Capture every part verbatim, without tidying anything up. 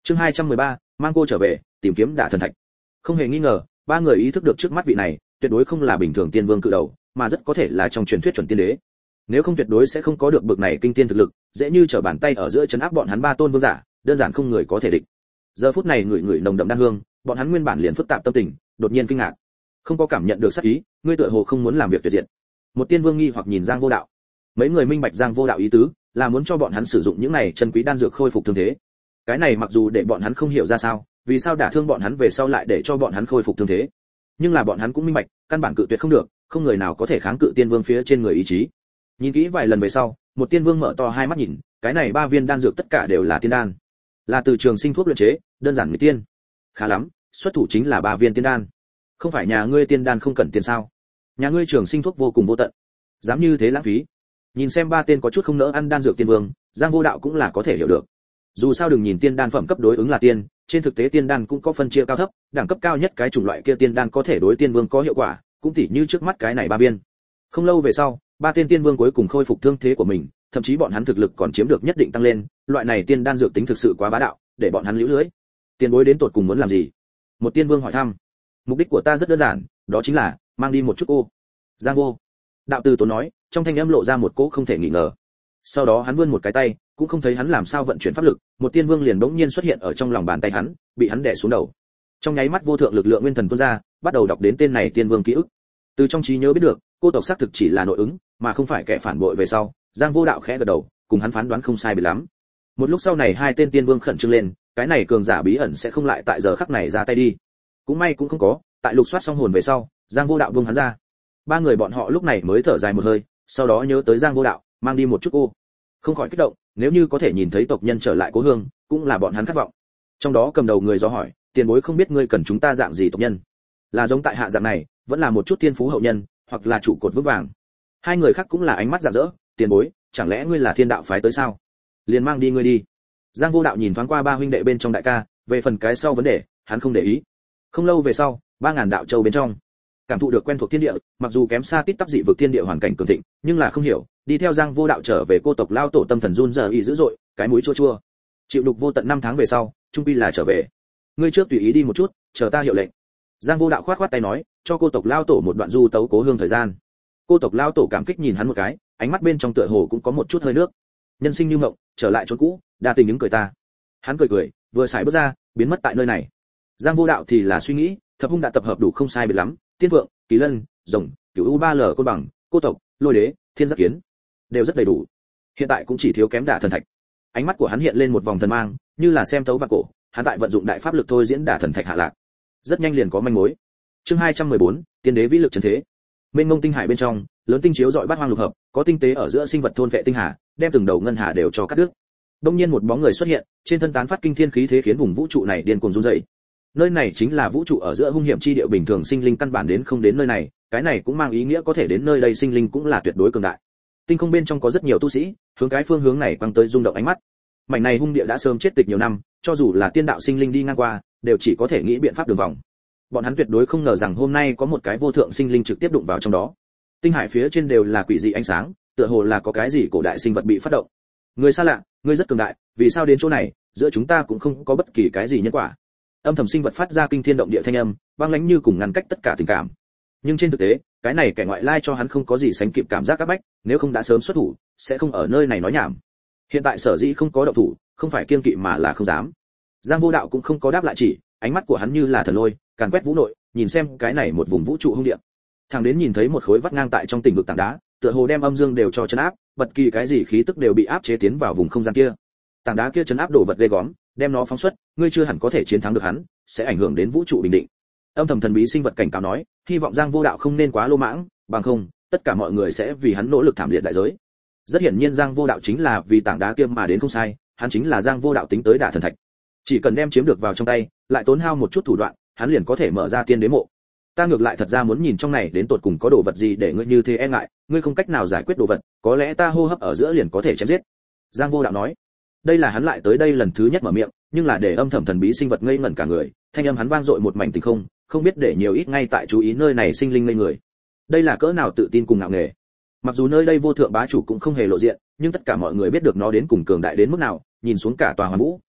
Chương hai trăm mười ba, mang cô trở về, tìm kiếm Đả Thần Thạch. Không hề nghi ngờ, ba người ý thức được trước mắt vị này, tuyệt đối không là bình thường tiên vương cự đầu, mà rất có thể là trong truyền thuyết chuẩn tiên đế. Nếu không tuyệt đối sẽ không có được bực này kinh tiên thực lực, dễ như trở bàn tay ở giữa trấn áp bọn hắn ba tôn vương giả, đơn giản không người có thể địch. Giờ phút này ngửi ngửi nồng đậm đan hương, bọn hắn nguyên bản liền phức tạp tâm tình, đột nhiên kinh ngạc. Không có cảm nhận được sát ý, ngươi tựa hồ không muốn làm việc tuyệt diệt. Một tiên vương nghi hoặc nhìn Giang Vô Đạo. Mấy người minh bạch Giang Vô Đạo ý tứ, là muốn cho bọn hắn sử dụng những này chân quý đan dược khôi phục thương thế. Cái này mặc dù để bọn hắn không hiểu ra sao, vì sao đả thương bọn hắn về sau lại để cho bọn hắn khôi phục thương thế. Nhưng là bọn hắn cũng minh bạch, căn bản cự tuyệt không được, không người nào có thể kháng cự tiên vương phía trên người ý chí. Nhìn kỹ vài lần về sau, một tiên vương mở to hai mắt nhìn, cái này ba viên đan dược tất cả đều là tiên đan, là từ trường sinh thuốc luyện chế, đơn giản người tiên. Khá lắm, xuất thủ chính là ba viên tiên đan. Không phải nhà ngươi tiên đan không cần tiền sao? Nhà ngươi trường sinh thuốc vô cùng vô tận, dám như thế lãng phí. Nhìn xem ba tên có chút không nỡ ăn đan dược tiên vương, Giang Vô Đạo cũng là có thể hiểu được. Dù sao đừng nhìn tiên đan phẩm cấp đối ứng là tiên, trên thực tế tiên đan cũng có phân chia cao thấp, đẳng cấp cao nhất cái chủng loại kia tiên đan có thể đối tiên vương có hiệu quả, cũng tỉ như trước mắt cái này ba viên. Không lâu về sau, ba tên tiên vương cuối cùng khôi phục thương thế của mình, thậm chí bọn hắn thực lực còn chiếm được nhất định tăng lên, loại này tiên đan dược tính thực sự quá bá đạo, để bọn hắn liễu lưới. Tiền bối đến tột cùng muốn làm gì? Một tiên vương hỏi thăm. Mục đích của ta rất đơn giản, đó chính là mang đi một chút cô. Giang Vô Đạo từ tốn nói, trong thanh âm lộ ra một cỗ không thể nghi ngờ. Sau đó hắn vươn một cái tay, cũng không thấy hắn làm sao vận chuyển pháp lực, một tiên vương liền bỗng nhiên xuất hiện ở trong lòng bàn tay hắn, bị hắn đè xuống đầu. Trong nháy mắt vô thượng lực lượng nguyên thần tuôn ra, bắt đầu đọc đến tên này tiên vương ký ức. Từ trong trí nhớ biết được, cô tộc xác thực chỉ là nội ứng, mà không phải kẻ phản bội về sau. Giang Vô Đạo khẽ gật đầu, cùng hắn phán đoán không sai biệt lắm. Một lúc sau này hai tên tiên vương khẩn trương lên, cái này cường giả bí ẩn sẽ không lại tại giờ khắc này ra tay đi. Cũng may cũng không có, tại lục soát xong hồn về sau, Giang Vô Đạo buông hắn ra. Ba người bọn họ lúc này mới thở dài một hơi, sau đó nhớ tới Giang Vô Đạo, mang đi một chút cô. Không khỏi kích động, nếu như có thể nhìn thấy tộc nhân trở lại cố hương, cũng là bọn hắn khát vọng. Trong đó cầm đầu người do hỏi, tiền bối không biết ngươi cần chúng ta dạng gì tộc nhân? Là giống tại hạ dạng này, vẫn là một chút thiên phú hậu nhân, hoặc là trụ cột vững vàng. Hai người khác cũng là ánh mắt rạng rỡ, tiền bối, chẳng lẽ ngươi là thiên đạo phái tới sao? Liền mang đi ngươi đi. Giang Vô Đạo nhìn thoáng qua ba huynh đệ bên trong đại ca, về phần cái sau vấn đề, hắn không để ý. Không lâu về sau, ba ngàn đạo châu bên trong, cảm thụ được quen thuộc thiên địa, mặc dù kém xa tít tắp dị vực thiên địa hoàn cảnh cường thịnh, nhưng là không hiểu, đi theo Giang Vô Đạo trở về cô tộc lao tổ tâm thần run rẩy y dữ dội, cái mũi chua chua. Chịu đục vô tận năm tháng về sau, trung quy là trở về. Ngươi trước tùy ý đi một chút, chờ ta hiệu lệnh. Giang Vô Đạo khoát khoát tay nói, cho cô tộc lao tổ một đoạn du tấu cố hương thời gian. Cô tộc lao tổ cảm kích nhìn hắn một cái, ánh mắt bên trong tựa hồ cũng có một chút hơi nước. Nhân sinh như mộng, trở lại chỗ cũ, đa tình những cười ta. Hắn cười cười, vừa xài bước ra, biến mất tại nơi này. Giang Vô Đạo thì là suy nghĩ, thập hung đã tập hợp đủ không sai biệt lắm, tiên vượng, kỳ lân, rồng, cửu u ba l côn bằng, cô tộc, lôi đế, thiên giác kiến, đều rất đầy đủ. Hiện tại cũng chỉ thiếu kém Đả Thần Thạch. Ánh mắt của hắn hiện lên một vòng thần mang, như là xem thấu vạn cổ, hắn tại vận dụng đại pháp lực thôi diễn Đả Thần Thạch hạ lạc. Rất nhanh liền có manh mối. Chương hai trăm mười bốn, tiên đế vĩ lực trấn thế. Mênh mông tinh hải bên trong, lớn tinh chiếu rọi bát hoang lục hợp, có tinh tế ở giữa sinh vật thôn vệ tinh hà, đem từng đầu ngân hà đều cho cắt đứt. Đông nhiên một bóng người xuất hiện, trên thân tán phát kinh thiên khí thế khiến vùng vũ trụ này điên cuồng run rẩy. Nơi này chính là vũ trụ ở giữa hung hiểm chi địa, bình thường sinh linh căn bản đến không đến nơi này, cái này cũng mang ý nghĩa có thể đến nơi đây sinh linh cũng là tuyệt đối cường đại. Tinh không bên trong có rất nhiều tu sĩ, hướng cái phương hướng này quăng tới rung động ánh mắt. Mảnh này hung địa đã sớm chết tịch nhiều năm, cho dù là tiên đạo sinh linh đi ngang qua, đều chỉ có thể nghĩ biện pháp đường vòng. Bọn hắn tuyệt đối không ngờ rằng hôm nay có một cái vô thượng sinh linh trực tiếp đụng vào trong đó. Tinh hải phía trên đều là quỷ dị ánh sáng, tựa hồ là có cái gì cổ đại sinh vật bị phát động. Người xa lạ, ngươi rất cường đại, vì sao đến chỗ này, giữa chúng ta cũng không có bất kỳ cái gì nhân quả. Âm thầm sinh vật phát ra kinh thiên động địa thanh âm, băng lãnh như cùng ngăn cách tất cả tình cảm. Nhưng trên thực tế, cái này kẻ ngoại lai cho hắn không có gì sánh kịp cảm giác áp bách, nếu không đã sớm xuất thủ, sẽ không ở nơi này nói nhảm. Hiện tại sở dĩ không có động thủ, không phải kiêng kỵ mà là không dám. Giang Vô Đạo cũng không có đáp lại, chỉ ánh mắt của hắn như là thần lôi, càn quét vũ nội, nhìn xem cái này một vùng vũ trụ hung địa. Thằng đến nhìn thấy một khối vắt ngang tại trong tỉnh vực tảng đá, tựa hồ đem âm dương đều cho chấn áp, bất kỳ cái gì khí tức đều bị áp chế tiến vào vùng không gian kia. Tảng đá kia chấn áp đồ vật ghê gớm, đem nó phóng xuất, ngươi chưa hẳn có thể chiến thắng được hắn, sẽ ảnh hưởng đến vũ trụ bình định. Âm thầm thần bí sinh vật cảnh cáo nói, hy vọng Giang Vô Đạo không nên quá lô mãng, bằng không, tất cả mọi người sẽ vì hắn nỗ lực thảm liệt đại giới. Rất hiển nhiên Giang Vô Đạo chính là vì tảng đá kia mà đến không sai, hắn chính là Giang Vô Đạo tính tới Đả Thần Thạch. Chỉ cần đem chiếm được vào trong tay, lại tốn hao một chút thủ đoạn, hắn liền có thể mở ra tiên đế mộ. Ta ngược lại thật ra muốn nhìn trong này đến tột cùng có đồ vật gì để ngươi như thế e ngại, ngươi không cách nào giải quyết đồ vật, có lẽ ta hô hấp ở giữa liền có thể chém giết. Giang Vô Đạo nói. Đây là hắn lại tới đây lần thứ nhất mở miệng, nhưng là để âm thầm thần bí sinh vật ngây ngẩn cả người, thanh âm hắn vang dội một mảnh tình không, không biết để nhiều ít ngay tại chú ý nơi này sinh linh ngây người. Đây là cỡ nào tự tin cùng ngạo nghề. Mặc dù nơi đây vô thượng bá chủ cũng không hề lộ diện, nhưng tất cả mọi người biết được nó đến cùng cường đại đến mức nào, nhìn xuống cả tòa hoàn vũ,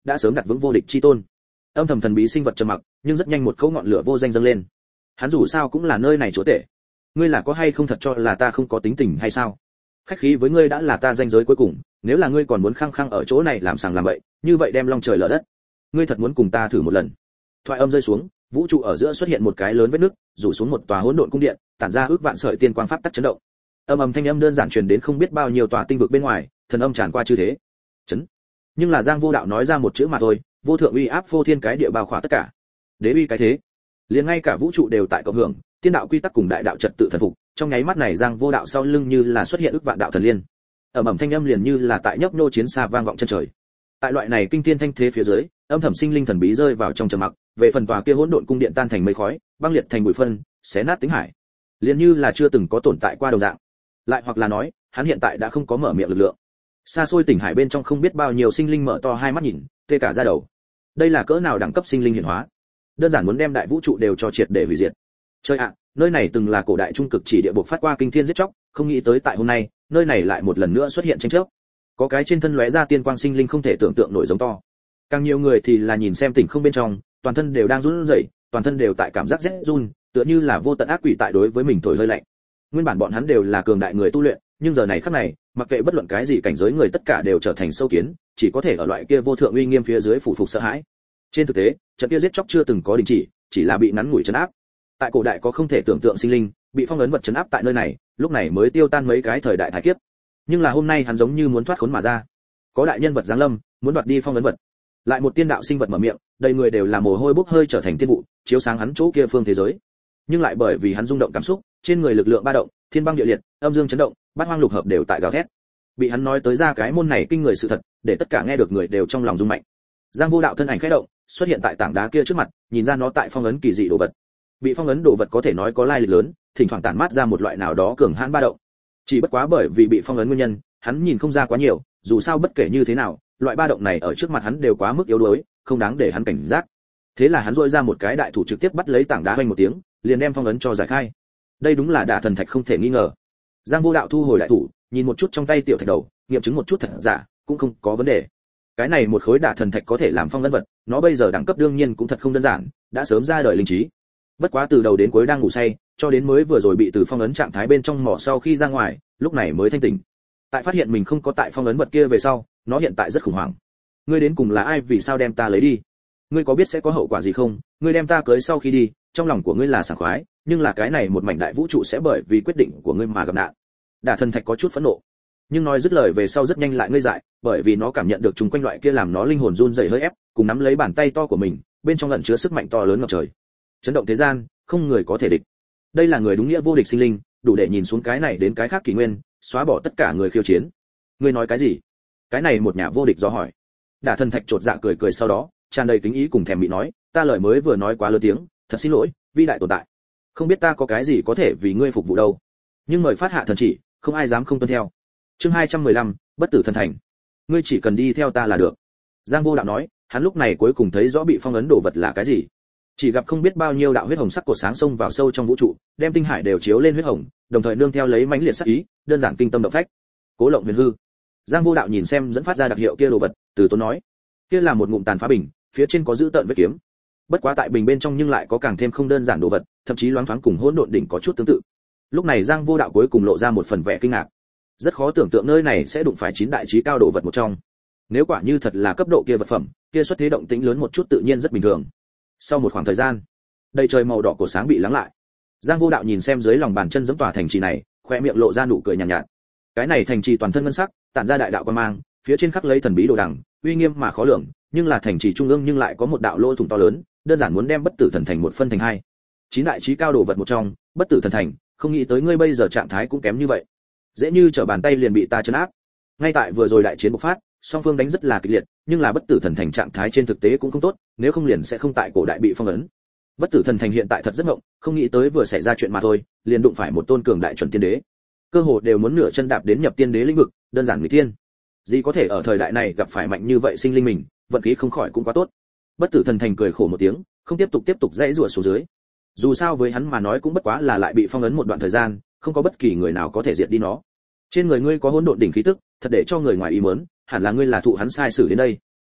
đã sớm đặt vững vô địch chi tôn. Âm thầm thần bí sinh vật trầm mặc, nhưng rất nhanh một cỗ ngọn lửa vô danh dâng lên. Hắn dù sao cũng là nơi này chúa tể. Ngươi là có hay không thật cho là ta không có tính tình hay sao? Khách khí với ngươi đã là ta danh giới cuối cùng, nếu là ngươi còn muốn khăng khăng ở chỗ này làm sàng làm bậy, như vậy đem long trời lở đất. Ngươi thật muốn cùng ta thử một lần? Thoại âm rơi xuống, vũ trụ ở giữa xuất hiện một cái lớn vết nứt, rủ xuống một tòa hỗn độn cung điện, tản ra ước vạn sợi tiên quang pháp tắc chấn động. Âm ầm thanh âm đơn giản truyền đến không biết bao nhiêu tòa tinh vực bên ngoài, thần âm tràn qua chư thế. Chấn. Nhưng là Giang Vô Đạo nói ra một chữ mà thôi, vô thượng uy áp phô thiên cái địa bao khỏa tất cả. Đế uy cái thế, liền ngay cả vũ trụ đều tại cộng hưởng, tiên đạo quy tắc cùng đại đạo trật tự thần phục, trong nháy mắt này Giang Vô Đạo sau lưng như là xuất hiện ước vạn đạo thần liên. Ầm ầm thanh âm liền như là tại nhấp nô chiến xa vang vọng chân trời. Tại loại này kinh thiên thanh thế phía dưới, âm thầm sinh linh thần bí rơi vào trong trầm mặc, về phần tòa kia hỗn độn cung điện tan thành mây khói, băng liệt thành bụi phân, xé nát tính hải. Liền như là chưa từng có tồn tại qua đồng dạng. Lại hoặc là nói, hắn hiện tại đã không có mở miệng lực lượng. Xa xôi tỉnh hải bên trong không biết bao nhiêu sinh linh mở to hai mắt nhìn, tê cả da đầu. Đây là cỡ nào đẳng cấp sinh linh hiển hóa? Đơn giản muốn đem đại vũ trụ đều cho triệt để hủy diệt. Chơi ạ, nơi này từng là cổ đại trung cực chỉ địa bộ phát qua kinh thiên giết chóc, không nghĩ tới tại hôm nay, nơi này lại một lần nữa xuất hiện tranh chấp. Có cái trên thân lóe ra tiên quang sinh linh không thể tưởng tượng nổi giống to. Càng nhiều người thì là nhìn xem tỉnh không bên trong, toàn thân đều đang run rẩy, toàn thân đều tại cảm giác rét run, tựa như là vô tận ác quỷ tại đối với mình thổi hơi lạnh. Nguyên bản bọn hắn đều là cường đại người tu luyện, nhưng giờ này khắc này, mặc kệ bất luận cái gì cảnh giới người tất cả đều trở thành sâu kiến, chỉ có thể ở loại kia vô thượng uy nghiêm phía dưới phủ phục sợ hãi. Trên thực tế, trận kia giết chóc chưa từng có đình chỉ, chỉ là bị ngắn ngủi trấn áp. Tại cổ đại có không thể tưởng tượng sinh linh, bị phong ấn vật trấn áp tại nơi này, lúc này mới tiêu tan mấy cái thời đại thái kiếp. Nhưng là hôm nay hắn giống như muốn thoát khốn mà ra. Có đại nhân vật giáng lâm, muốn đoạt đi phong ấn vật. Lại một tiên đạo sinh vật mở miệng, đầy người đều là mồ hôi bốc hơi trở thành tiên vụ, chiếu sáng hắn chỗ kia phương thế giới. Nhưng lại bởi vì hắn rung động cảm xúc, trên người lực lượng ba động, thiên băng địa liệt, âm dương chấn động, bát hoang lục hợp đều tại gào thét. Bị hắn nói tới ra cái môn này kinh người sự thật, để tất cả nghe được người đều trong lòng rung mạnh. Giang Vô Đạo thân ảnh khẽ động, xuất hiện tại tảng đá kia trước mặt, nhìn ra nó tại phong ấn kỳ dị đồ vật. Bị phong ấn đồ vật có thể nói có lai lịch lớn, thỉnh thoảng tản mát ra một loại nào đó cường hãn ba động. Chỉ bất quá bởi vì bị phong ấn nguyên nhân, hắn nhìn không ra quá nhiều, dù sao bất kể như thế nào, loại ba động này ở trước mặt hắn đều quá mức yếu đuối, không đáng để hắn cảnh giác. Thế là hắn rũa ra một cái đại thủ trực tiếp bắt lấy tảng đá vang một tiếng, liền đem phong ấn cho giải khai. Đây đúng là đả thần thạch không thể nghi ngờ. Giang Vô Đạo thu hồi đại thủ, nhìn một chút trong tay tiểu thạch đầu, nghiệm chứng một chút thật giả, cũng không có vấn đề. Cái này một khối đả thần thạch có thể làm phong ấn vật, nó bây giờ đẳng cấp đương nhiên cũng thật không đơn giản, đã sớm ra đời linh trí. Bất quá từ đầu đến cuối đang ngủ say, cho đến mới vừa rồi bị từ phong ấn trạng thái bên trong mỏ sau khi ra ngoài, lúc này mới thanh tỉnh. Tại phát hiện mình không có tại phong ấn vật kia về sau, nó hiện tại rất khủng hoảng. Ngươi đến cùng là ai, vì sao đem ta lấy đi? Ngươi có biết sẽ có hậu quả gì không? Ngươi đem ta cưới sau khi đi, trong lòng của ngươi là sảng khoái, nhưng là cái này một mảnh đại vũ trụ sẽ bởi vì quyết định của ngươi mà gặp nạn. Đả thần thạch có chút phẫn nộ, nhưng nói dứt lời về sau rất nhanh lại ngây dại, bởi vì nó cảm nhận được chúng quanh loại kia làm nó linh hồn run rẩy hơi ép, cùng nắm lấy bàn tay to của mình, bên trong ẩn chứa sức mạnh to lớn ngập trời, chấn động thế gian, không người có thể địch. Đây là người đúng nghĩa vô địch sinh linh, đủ để nhìn xuống cái này đến cái khác kỷ nguyên, xóa bỏ tất cả người khiêu chiến. Ngươi nói cái gì? Cái này một nhà vô địch do hỏi. Đả thần thạch trột dạ cười cười, sau đó tràn đầy kính ý cùng thèm bị nói, ta lời mới vừa nói quá lớn tiếng, thật xin lỗi, vĩ đại tồn tại. Không biết ta có cái gì có thể vì ngươi phục vụ đâu. Nhưng mời phát hạ thần chỉ, không ai dám không tuân theo. Chương hai trăm mười lăm, bất tử thần thành. Ngươi chỉ cần đi theo ta là được. Giang Vô Đạo nói, hắn lúc này cuối cùng thấy rõ bị phong ấn đồ vật là cái gì. Chỉ gặp không biết bao nhiêu đạo huyết hồng sắc cột sáng xông vào sâu trong vũ trụ, đem tinh hải đều chiếu lên huyết hồng, đồng thời nương theo lấy mãnh liệt sắc ý, đơn giản kinh tâm động phách. Cố Lộng Huyền Hư. Giang Vô Đạo nhìn xem dẫn phát ra đặc hiệu kia đồ vật, từ tốn nói, kia là một ngụm tàn phá bình, phía trên có giữ tợn vết kiếm. Bất quá tại bình bên trong nhưng lại có càng thêm không đơn giản đồ vật, thậm chí loáng thoáng cùng hỗn độn đỉnh có chút tương tự. Lúc này Giang Vô Đạo cuối cùng lộ ra một phần vẻ kinh ngạc. Rất khó tưởng tượng nơi này sẽ đụng phải chín đại chí cao đồ vật một trong. Nếu quả như thật là cấp độ kia vật phẩm, kia xuất thế động tĩnh lớn một chút tự nhiên rất bình thường. Sau một khoảng thời gian, đầy trời màu đỏ của sáng bị lắng lại. Giang Vô Đạo nhìn xem dưới lòng bàn chân giẫm tòa thành trì này, khoe miệng lộ ra nụ cười nhàn nhạt, nhạt. Cái này thành trì toàn thân ngân sắc, tản ra đại đạo quang mang, phía trên khắc lấy thần bí đồ đằng, uy nghiêm mà khó lường, nhưng là thành trì trung ương nhưng lại có một đạo lỗ thủng to lớn, đơn giản muốn đem bất tử thần thành một phân thành hai. Chín đại chí cao đồ vật một trong, bất tử thần thành, không nghĩ tới ngươi bây giờ trạng thái cũng kém như vậy. Dễ như trở bàn tay liền bị ta trấn áp. Ngay tại vừa rồi đại chiến bộc phát, song phương đánh rất là kịch liệt, nhưng là bất tử thần thành trạng thái trên thực tế cũng không tốt, nếu không liền sẽ không tại cổ đại bị phong ấn. Bất tử thần thành hiện tại thật rất ngộng, không nghĩ tới vừa xảy ra chuyện mà thôi, liền đụng phải một tôn cường đại chuẩn tiên đế. Cơ hồ đều muốn nửa chân đạp đến nhập tiên đế lĩnh vực, đơn giản người tiên. Gì có thể ở thời đại này gặp phải mạnh như vậy sinh linh mình, vận khí không khỏi cũng quá tốt. Bất tử thần thành cười khổ một tiếng, không tiếp tục tiếp tục dãy rủa xuống dưới. Dù sao với hắn mà nói cũng bất quá là lại bị phong ấn một đoạn thời gian, không có bất kỳ người nào có thể diệt đi nó. Trên người ngươi có hỗn độn đỉnh khí tức, thật để cho người ngoài ý muốn, hẳn là ngươi là thụ hắn sai xử đến đây.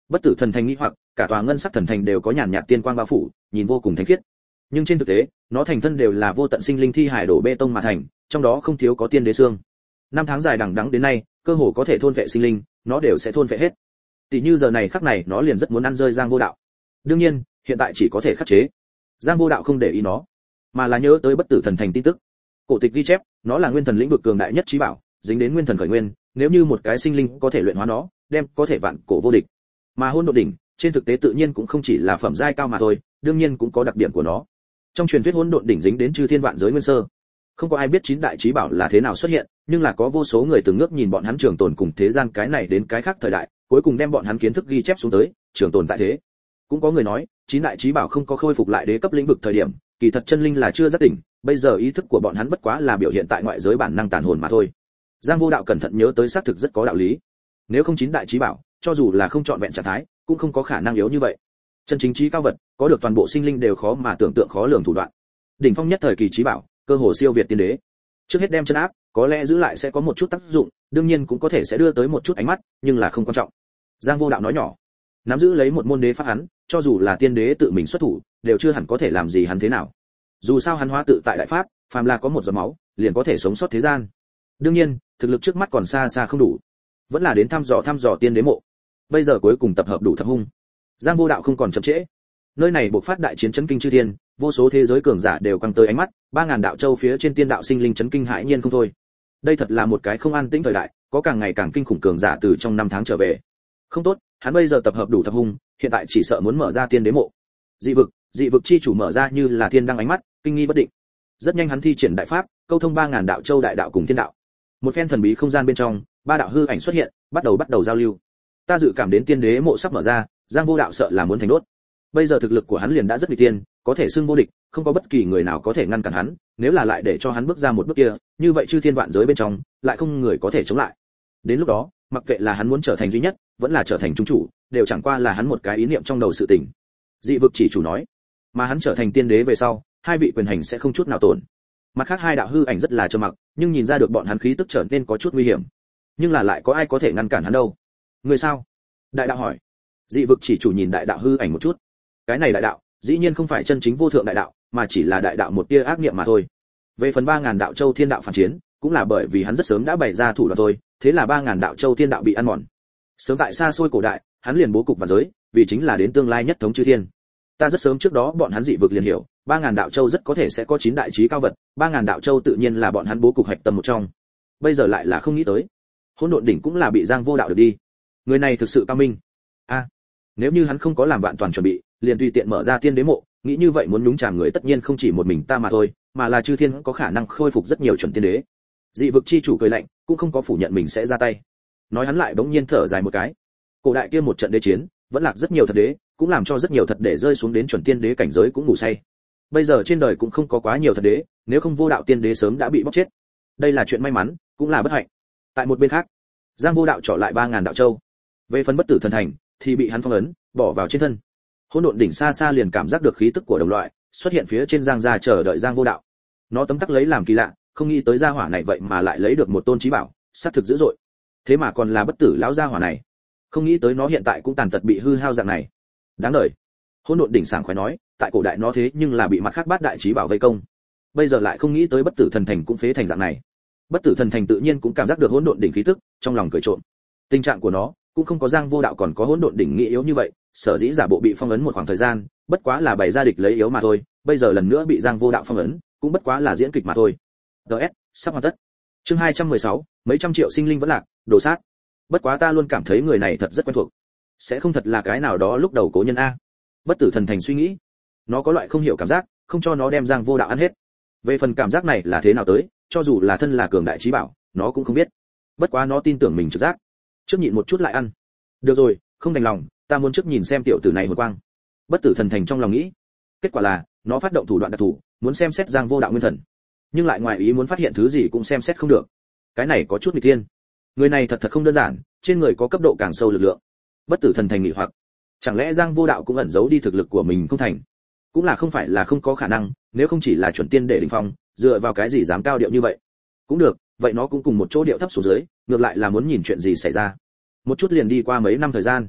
Bất tử thần thành nghĩ hoặc cả tòa ngân sắc thần thành đều có nhàn nhạt tiên quang bao phủ, nhìn vô cùng thánh khiết. Nhưng trên thực tế, nó thành thân đều là vô tận sinh linh thi hải đổ bê tông mà thành, trong đó không thiếu có tiên đế xương. Năm tháng dài đằng đẵng đến nay, cơ hồ có thể thôn vệ sinh linh, nó đều sẽ thôn vệ hết. Tỷ như giờ này khắc này nó liền rất muốn ăn rơi Giang Vô Đạo. Đương nhiên, hiện tại chỉ có thể khắc chế. Giang Vô Đạo không để ý nó, mà là nhớ tới bất tử thần thành tin tức. Cổ tịch ghi chép, nó là nguyên thần lĩnh vực cường đại nhất trí bảo, dính đến nguyên thần khởi nguyên, nếu như một cái sinh linh có thể luyện hóa nó, đem có thể vạn cổ vô địch. Mà hôn độn đỉnh, trên thực tế tự nhiên cũng không chỉ là phẩm giai cao mà thôi, đương nhiên cũng có đặc điểm của nó. Trong truyền thuyết hỗn độn đỉnh dính đến chư thiên vạn giới nguyên sơ. Không có ai biết chín đại chí bảo là thế nào xuất hiện, nhưng là có vô số người từng ngước nhìn bọn hắn trường tồn cùng thế gian cái này đến cái khác thời đại, cuối cùng đem bọn hắn kiến thức ghi chép xuống tới, trường tồn tại thế. Cũng có người nói, chín đại chí bảo không có khôi phục lại đế cấp lĩnh vực thời điểm, kỳ thật chân linh là chưa giác tỉnh, bây giờ ý thức của bọn hắn bất quá là biểu hiện tại ngoại giới bản năng tàn hồn mà thôi. Giang Vô Đạo cẩn thận nhớ tới xác thực rất có đạo lý. Nếu không chín đại chí bảo, cho dù là không chọn vẹn trạng thái, cũng không có khả năng yếu như vậy. Chân chính chí cao vật, có được toàn bộ sinh linh đều khó mà tưởng tượng khó lường thủ đoạn. Đỉnh phong nhất thời kỳ chí bảo, cơ hồ siêu việt tiên đế. Trước hết đem chân áp, có lẽ giữ lại sẽ có một chút tác dụng, đương nhiên cũng có thể sẽ đưa tới một chút ánh mắt, nhưng là không quan trọng. Giang Vô Đạo nói nhỏ, nắm giữ lấy một môn đế pháp hắn, cho dù là tiên đế tự mình xuất thủ, đều chưa hẳn có thể làm gì hắn thế nào. Dù sao hắn hóa tự tại đại pháp, phàm là có một giọt máu, liền có thể sống sót thế gian. Đương nhiên, thực lực trước mắt còn xa xa không đủ, vẫn là đến thăm dò thăm dò tiên đế mộ. Bây giờ cuối cùng tập hợp đủ thập hung. Giang Vô Đạo không còn chậm trễ. Nơi này bộc phát đại chiến chấn kinh chư thiên, vô số thế giới cường giả đều căng tới ánh mắt, ba ngàn đạo châu phía trên tiên đạo sinh linh chấn kinh hãi nhiên không thôi. Đây thật là một cái không an tĩnh thời đại, có càng ngày càng kinh khủng cường giả từ trong năm tháng trở về. Không tốt, hắn bây giờ tập hợp đủ thập hung, hiện tại chỉ sợ muốn mở ra tiên đế mộ. Dị vực, dị vực chi chủ mở ra như là thiên đăng ánh mắt, kinh nghi bất định. Rất nhanh hắn thi triển đại pháp, câu thông ba ngàn đạo châu đại đạo cùng thiên đạo. Một phen thần bí không gian bên trong, ba đạo hư ảnh xuất hiện, bắt đầu bắt đầu giao lưu. Ta dự cảm đến tiên đế mộ sắp mở ra, Giang Vô Đạo sợ là muốn thành đốt. Bây giờ thực lực của hắn liền đã rất nguy tiên, có thể xưng vô địch, không có bất kỳ người nào có thể ngăn cản hắn, nếu là lại để cho hắn bước ra một bước kia, như vậy chư thiên vạn giới bên trong, lại không người có thể chống lại. Đến lúc đó, mặc kệ là hắn muốn trở thành duy nhất, vẫn là trở thành trung chủ, đều chẳng qua là hắn một cái ý niệm trong đầu sự tình. Dị vực chỉ chủ nói, mà hắn trở thành tiên đế về sau, hai vị quyền hành sẽ không chút nào tổn. Mặt khác hai đạo hư ảnh rất là trơ mặc, nhưng nhìn ra được bọn hắn khí tức trở nên có chút nguy hiểm. Nhưng là lại có ai có thể ngăn cản hắn đâu? Người sao? Đại đạo hỏi. Dị vực chỉ chủ nhìn đại đạo hư ảnh một chút. Cái này đại đạo, dĩ nhiên không phải chân chính vô thượng đại đạo, mà chỉ là đại đạo một tia ác niệm mà thôi. Về phần ba ngàn đạo châu thiên đạo phản chiến, cũng là bởi vì hắn rất sớm đã bày ra thủ đoạn thôi, thế là ba ngàn đạo châu thiên đạo bị ăn mòn. Sớm tại xa xôi cổ đại, hắn liền bố cục vạn giới, vì chính là đến tương lai nhất thống chư thiên. Ta rất sớm trước đó bọn hắn dị vực liền hiểu, ba ngàn đạo châu rất có thể sẽ có chín đại chí cao vật, ba ngàn đạo châu tự nhiên là bọn hắn bố cục hạch tâm một trong. Bây giờ lại là không nghĩ tới, hỗn độn đỉnh cũng là bị Giang Vô Đạo được đi. Người này thực sự cao minh. A, à, nếu như hắn không có làm vạn toàn chuẩn bị, liền tùy tiện mở ra tiên đế mộ, nghĩ như vậy muốn nhúng chàm người tất nhiên không chỉ một mình ta mà thôi, mà là chư thiên có khả năng khôi phục rất nhiều chuẩn tiên đế. Dị vực chi chủ cười lạnh, cũng không có phủ nhận mình sẽ ra tay. Nói hắn lại bỗng nhiên thở dài một cái. Cổ đại kia một trận đế chiến, vẫn lạc rất nhiều thật đế, cũng làm cho rất nhiều thật để rơi xuống đến chuẩn tiên đế cảnh giới cũng ngủ say. Bây giờ trên đời cũng không có quá nhiều thật đế, nếu không Vô Đạo tiên đế sớm đã bị bóc chết. Đây là chuyện may mắn, cũng là bất hạnh. Tại một bên khác, Giang Vô Đạo trọ lại ba ngàn đạo châu. Về phần bất tử thần thành, thì bị hắn phong ấn, bỏ vào trên thân. Hỗn độn đỉnh xa xa liền cảm giác được khí tức của đồng loại, xuất hiện phía trên Giang gia chờ đợi Giang Vô Đạo. Nó tấm tắc lấy làm kỳ lạ, không nghĩ tới gia hỏa này vậy mà lại lấy được một tôn chí bảo, sát thực dữ dội. Thế mà còn là bất tử lão gia hỏa này. Không nghĩ tới nó hiện tại cũng tàn tật bị hư hao dạng này. Đáng đời. Hỗn độn đỉnh sảng khoái nói, tại cổ đại nó thế nhưng là bị mặt khác bát đại chí bảo vây công. Bây giờ lại không nghĩ tới bất tử thần thành cũng phế thành dạng này. Bất tử thần thành tự nhiên cũng cảm giác được hỗn độn đỉnh khí tức, trong lòng cười trộm. Tình trạng của nó cũng không có Giang Vô Đạo còn có hỗn độn đỉnh nghĩ yếu như vậy, sở dĩ giả bộ bị phong ấn một khoảng thời gian, bất quá là bày ra địch lấy yếu mà thôi, bây giờ lần nữa bị Giang Vô Đạo phong ấn, cũng bất quá là diễn kịch mà thôi. đê ét sắp hoàn tất. Chương hai trăm mười sáu, mấy trăm triệu sinh linh vẫn lạc, đồ sát. Bất quá ta luôn cảm thấy người này thật rất quen thuộc. Sẽ không thật là cái nào đó lúc đầu cố nhân a. Bất tử thần thành suy nghĩ. Nó có loại không hiểu cảm giác, không cho nó đem Giang Vô Đạo ăn hết. Về phần cảm giác này là thế nào tới, cho dù là thân là cường đại chí bảo, nó cũng không biết. Bất quá nó tin tưởng mình trực giác. Trước nhịn một chút lại ăn. Được rồi, không đành lòng, ta muốn trước nhìn xem tiểu tử này hồn quang. Bất tử thần thành trong lòng nghĩ. Kết quả là, nó phát động thủ đoạn đặc thù, muốn xem xét Giang Vô Đạo nguyên thần. Nhưng lại ngoài ý muốn phát hiện thứ gì cũng xem xét không được. Cái này có chút nghịch thiên. Người này thật thật không đơn giản, trên người có cấp độ càng sâu lực lượng. Bất tử thần thành nghĩ hoặc, chẳng lẽ Giang Vô Đạo cũng ẩn giấu đi thực lực của mình không thành? Cũng là không phải là không có khả năng, nếu không chỉ là chuẩn tiên để đỉnh phong, dựa vào cái gì dám cao điệu như vậy? Cũng được, vậy nó cũng cùng một chỗ điệu thấp xuống dưới, ngược lại là muốn nhìn chuyện gì xảy ra. Một chút liền đi qua mấy năm thời gian.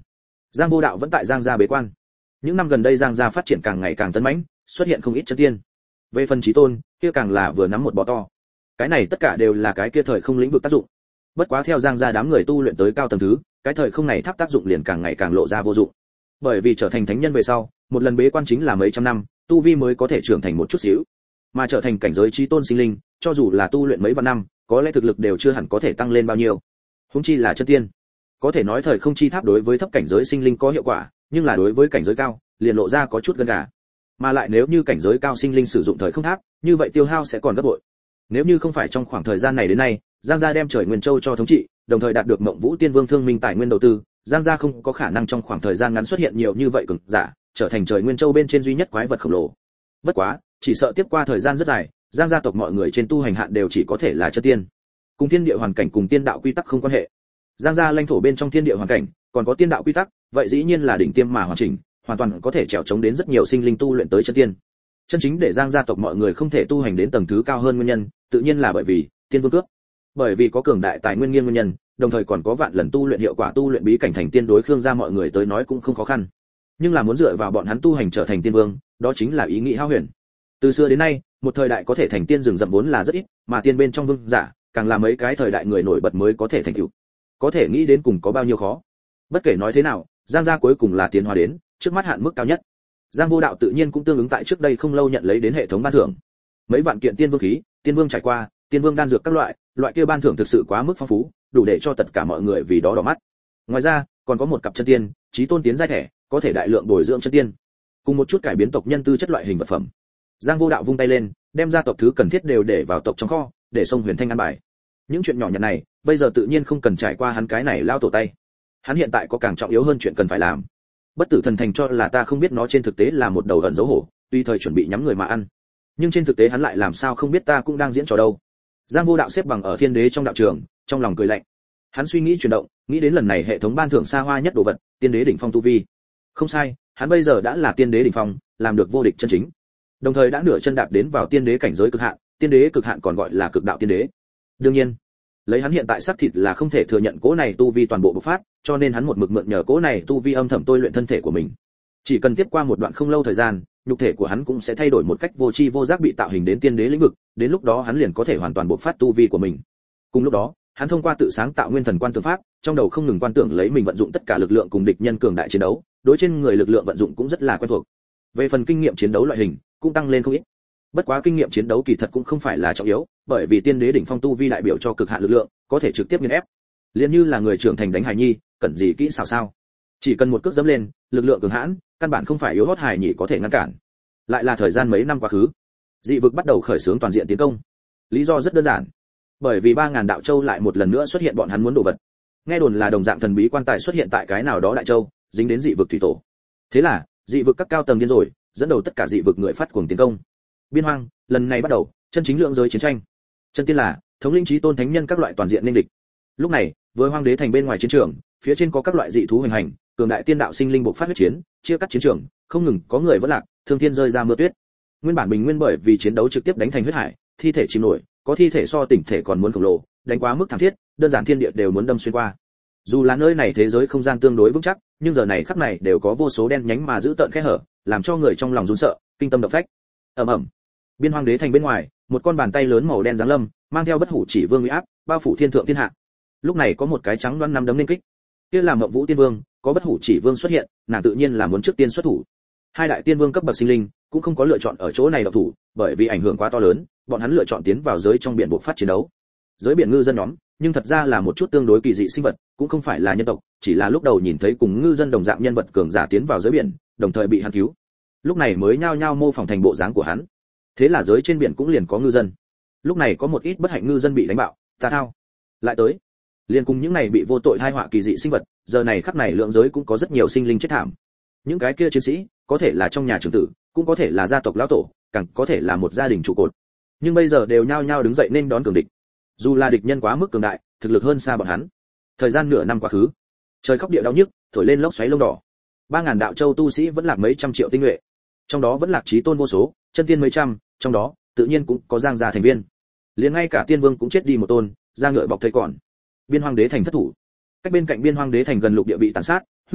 Giang Vô Đạo vẫn tại Giang gia bế quan. Những năm gần đây Giang gia phát triển càng ngày càng tấn mãnh, xuất hiện không ít chân tiên. Về phần Chí Tôn, kia càng là vừa nắm một bò to. Cái này tất cả đều là cái kia thời không lĩnh vực tác dụng. Bất quá theo Giang gia đám người tu luyện tới cao tầng thứ, cái thời không này tháp tác dụng liền càng ngày càng lộ ra vô dụng. Bởi vì trở thành thánh nhân về sau, một lần bế quan chính là mấy trăm năm, tu vi mới có thể trưởng thành một chút xíu. Mà trở thành cảnh giới Chí Tôn sinh linh, cho dù là tu luyện mấy vạn năm, có lẽ thực lực đều chưa hẳn có thể tăng lên bao nhiêu. Huống chi là chân tiên. Có thể nói thời không chi tháp đối với thấp cảnh giới sinh linh có hiệu quả, nhưng là đối với cảnh giới cao, liền lộ ra có chút gân gà. Mà lại nếu như cảnh giới cao sinh linh sử dụng thời không tháp, như vậy tiêu hao sẽ còn gấp bội. Nếu như không phải trong khoảng thời gian này đến nay, Giang gia đem Trời Nguyên Châu cho thống trị, đồng thời đạt được Mộng Vũ Tiên Vương thương minh tài nguyên đầu tư, Giang gia không có khả năng trong khoảng thời gian ngắn xuất hiện nhiều như vậy cường giả, trở thành Trời Nguyên Châu bên trên duy nhất quái vật khổng lồ. Bất quá, chỉ sợ tiếp qua thời gian rất dài, Giang gia tộc mọi người trên tu hành hạn đều chỉ có thể là chân tiên. Cùng thiên địa hoàn cảnh cùng tiên đạo quy tắc không quan hệ. Giang gia lãnh thổ bên trong thiên địa hoàn cảnh, còn có tiên đạo quy tắc, vậy dĩ nhiên là đỉnh tiêm mà hoàn chỉnh, hoàn toàn có thể trèo chống đến rất nhiều sinh linh tu luyện tới chân tiên. Chân chính để Giang gia tộc mọi người không thể tu hành đến tầng thứ cao hơn nguyên nhân, tự nhiên là bởi vì tiên vương cướp. Bởi vì có cường đại tài nguyên nghiêng nguyên nhân, đồng thời còn có vạn lần tu luyện hiệu quả tu luyện bí cảnh thành tiên đối Khương gia mọi người tới nói cũng không khó khăn. Nhưng là muốn dựa vào bọn hắn tu hành trở thành tiên vương, đó chính là ý nghĩ hão huyền. Từ xưa đến nay, một thời đại có thể thành tiên rừng rậm vốn là rất ít, mà tiên bên trong vương giả, càng là mấy cái thời đại người nổi bật mới có thể thành tựu. Có thể nghĩ đến cùng có bao nhiêu khó. Bất kể nói thế nào, Giang gia cuối cùng là tiến hóa đến trước mắt hạn mức cao nhất. Giang Vô Đạo tự nhiên cũng tương ứng tại trước đây không lâu nhận lấy đến hệ thống ban thưởng. Mấy vạn kiện tiên vương khí, tiên vương trải qua, tiên vương đan dược các loại, loại kia ban thưởng thực sự quá mức phong phú, đủ để cho tất cả mọi người vì đó đỏ mắt. Ngoài ra, còn có một cặp chân tiên, chí tôn tiến giai thẻ, có thể đại lượng bồi dưỡng chân tiên, cùng một chút cải biến tộc nhân tư chất loại hình vật phẩm. Giang Vô Đạo vung tay lên, đem ra tộc thứ cần thiết đều để vào tộc trong kho, để Sông Huyền Thanh ăn bài. Những chuyện nhỏ nhặt này, bây giờ tự nhiên không cần trải qua hắn cái này lao tổ tay. Hắn hiện tại có càng trọng yếu hơn chuyện cần phải làm. Bất tử thần thành cho là ta không biết nó trên thực tế là một đầu ẩn dấu hổ, tuy thời chuẩn bị nhắm người mà ăn, nhưng trên thực tế hắn lại làm sao không biết ta cũng đang diễn trò đâu. Giang Vô Đạo xếp bằng ở thiên đế trong đạo trường, trong lòng cười lạnh. Hắn suy nghĩ chuyển động, nghĩ đến lần này hệ thống ban thưởng xa hoa nhất đồ vật, tiên đế đỉnh phong tu vi. Không sai, hắn bây giờ đã là tiên đế đỉnh phong, làm được vô địch chân chính. Đồng thời đã nửa chân đạp đến vào tiên đế cảnh giới cực hạn, tiên đế cực hạn còn gọi là cực đạo tiên đế. Đương nhiên, lấy hắn hiện tại xác thịt là không thể thừa nhận cỗ này tu vi toàn bộ bộc phát, cho nên hắn một mực mượn nhờ cỗ này tu vi âm thầm tôi luyện thân thể của mình. Chỉ cần tiếp qua một đoạn không lâu thời gian, nhục thể của hắn cũng sẽ thay đổi một cách vô tri vô giác bị tạo hình đến tiên đế lĩnh vực, đến lúc đó hắn liền có thể hoàn toàn bộc phát tu vi của mình. Cùng lúc đó, hắn thông qua tự sáng tạo nguyên thần quan tưởng pháp, trong đầu không ngừng quan tưởng lấy mình vận dụng tất cả lực lượng cùng địch nhân cường đại chiến đấu, đối trên người lực lượng vận dụng cũng rất là quen thuộc. Về phần kinh nghiệm chiến đấu loại hình, cũng tăng lên không ít. Bất quá kinh nghiệm chiến đấu kỳ thật cũng không phải là trọng yếu, bởi vì tiên đế đỉnh phong tu vi đại biểu cho cực hạn lực lượng, có thể trực tiếp nghiền ép. Liên như là người trưởng thành đánh hài nhi, cần gì kỹ xảo sao? Chỉ cần một cước dẫm lên, lực lượng cường hãn, căn bản không phải yếu hót hài nhi có thể ngăn cản. Lại là thời gian mấy năm quá khứ, dị vực bắt đầu khởi xướng toàn diện tiến công. Lý do rất đơn giản, bởi vì ba ngàn đạo châu lại một lần nữa xuất hiện bọn hắn muốn đồ vật. Nghe đồn là đồng dạng thần bí quan tài xuất hiện tại cái nào đó đại châu, dính đến dị vực thủy tổ. Thế là, dị vực các cao tầng điên rồi, dẫn đầu tất cả dị vực người phát cuồng tiến công. Biên hoang, lần này bắt đầu, chân chính lượng giới chiến tranh. Chân tiên là thống lĩnh chí tôn thánh nhân các loại toàn diện nên địch. Lúc này, với hoang đế thành bên ngoài chiến trường, phía trên có các loại dị thú hành hành, cường đại tiên đạo sinh linh bộc phát huyết chiến, chia cắt chiến trường, không ngừng có người vẫn lạc, thương thiên rơi ra mưa tuyết. Nguyên bản bình nguyên bởi vì chiến đấu trực tiếp đánh thành huyết hải, thi thể chìm nổi, có thi thể so tỉnh thể còn muốn khổng lồ, đánh quá mức thảm thiết, đơn giản thiên địa đều muốn đâm xuyên qua. Dù là nơi này thế giới không gian tương đối vững chắc, nhưng giờ này khắc này đều có vô số đen nhánh mà giữ tợn khe hở, làm cho người trong lòng run sợ, kinh tâm động phách. Ầm ầm. Biên hoang đế thành bên ngoài, một con bàn tay lớn màu đen giáng lâm, mang theo bất hủ chỉ vương uy áp, bao phủ thiên thượng thiên hạ. Lúc này có một cái trắng đoán năm đấm lên kích. Kia là Mộng Vũ Tiên Vương, có bất hủ chỉ vương xuất hiện, nàng tự nhiên là muốn trước tiên xuất thủ. Hai đại tiên vương cấp bậc sinh linh cũng không có lựa chọn ở chỗ này động thủ, bởi vì ảnh hưởng quá to lớn, bọn hắn lựa chọn tiến vào giới trong biển buộc phát chiến đấu. Giới biển ngư dân nhóm, nhưng thật ra là một chút tương đối kỳ dị sinh vật, cũng không phải là nhân tộc, chỉ là lúc đầu nhìn thấy cùng ngư dân đồng dạng nhân vật cường giả tiến vào giới biển, đồng thời bị hắn cứu. Lúc này mới nhao nhao mô phỏng thành bộ dáng của hắn. Thế là giới trên biển cũng liền có ngư dân. Lúc này có một ít bất hạnh ngư dân bị đánh bạo, ta thao. Lại tới, liền cùng những này bị vô tội hai họa kỳ dị sinh vật, giờ này khắc này lượng giới cũng có rất nhiều sinh linh chết thảm. Những cái kia chiến sĩ, có thể là trong nhà trưởng tử, cũng có thể là gia tộc lão tổ, càng có thể là một gia đình trụ cột. Nhưng bây giờ đều nhao nhao đứng dậy nên đón cường địch. Dù là địch nhân quá mức cường đại, thực lực hơn xa bọn hắn. Thời gian nửa năm quá khứ, trời khóc địa đau nhức, thổi lên lốc xoáy lông đỏ. Ba ngàn đạo châu tu sĩ vẫn lạc mấy trăm triệu tinh nhuệ, trong đó vẫn lạc chí tôn vô số, chân tiên mấy trăm, trong đó tự nhiên cũng có Giang gia thành viên. Liền ngay cả tiên vương cũng chết đi một tôn, da ngựa bọc thây còn. Biên hoang đế thành thất thủ. Cách bên cạnh biên hoang đế thành gần lục địa bị tàn sát, huyết tế,